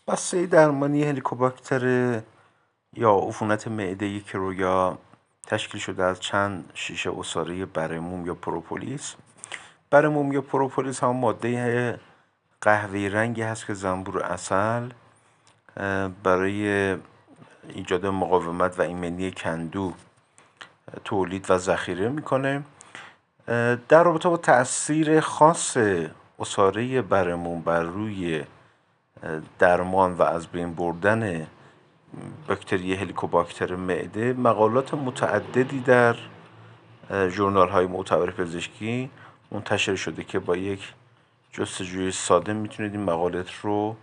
بسته درمانی هلیکوباکتر یا عفونت معده کرویا تشکیل شده از چند شیشه عصاره برموم یا پروپولیس. برموم یا پروپولیس هم ماده قهوه‌ای رنگی هست که زنبور عسل برای ایجاد مقاومت و ایمنی کندو تولید و ذخیره میکنه. در رابطه با تأثیر خاص عصاره برموم بر روی درمان و از بین بردن باکتری هلیکوباکتر معده مقالات متعددی در ژورنال های معتبر پزشکی منتشر شده که با یک جستجوی ساده میتونید این مقالات رو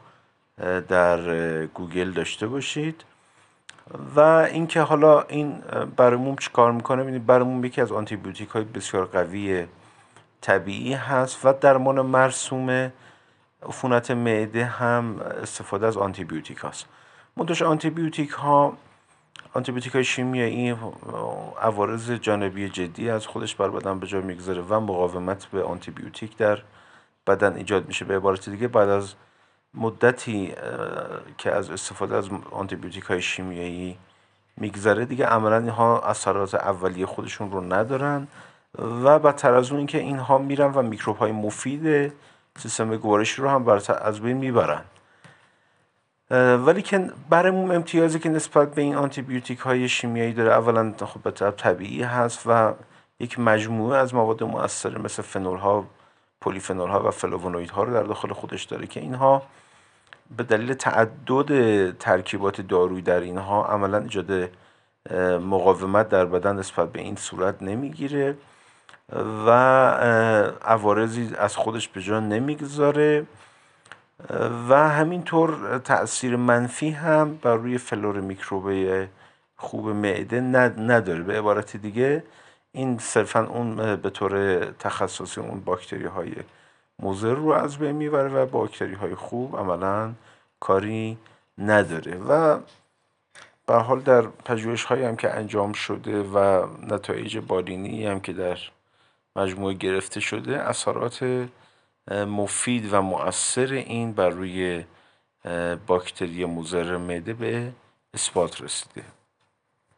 در گوگل داشته باشید. و اینکه حالا این برموم چی کار میکنه؟ ببینید برموم یکی از آنتی بیوتیک های بسیار قوی طبیعی هست و درمان مرسوم عفونت معده هم استفاده از آنتی بیوتیک هست. منتها آنتی بیوتیک های شیمیایی عوارض جانبی جدی از خودش بر بدن به جا میگذاره و مقاومت به آنتی بیوتیک در بدن ایجاد میشه. به عبارت دیگه بعد از مدتی که از استفاده از آنتی بیوتیک های شیمیایی میگذره دیگه عملا اینها اثرات اولیه خودشون رو ندارن و بدتر از اون اینکه اینها میرن و میکروب های مفید سیستم گوارشی رو هم از بین میبرن. ولی که برموم امتیازی که نسبت به این آنتی بیوتیک های شیمیایی داره، اولا خب به طب طبیعی هست و یک مجموعه از مواد مؤثر مثل فنول ها، پلیفنول ها و فلاوونوئید ها رو در داخل خودش داره که اینها به دلیل تعدد ترکیبات دارویی در اینها عملا ایجاد مقاومت در بدن نسبت به این صورت نمیگیره و عوارضی از خودش به جا نمیگذاره و همینطور تأثیر منفی هم بر روی فلور میکروبی خوب معده نداره. به عبارت دیگه این صرفا اون به طور تخصصی اون باکتری های مضر رو از بین میبره و باکتری های خوب عملا کاری نداره. و به حال در پژوهش هایی هم که انجام شده و نتایج بالینی هم که در مجموعه گرفته شده، اثرات مفید و مؤثر این بر روی باکتری مضر معده به اثبات رسیده.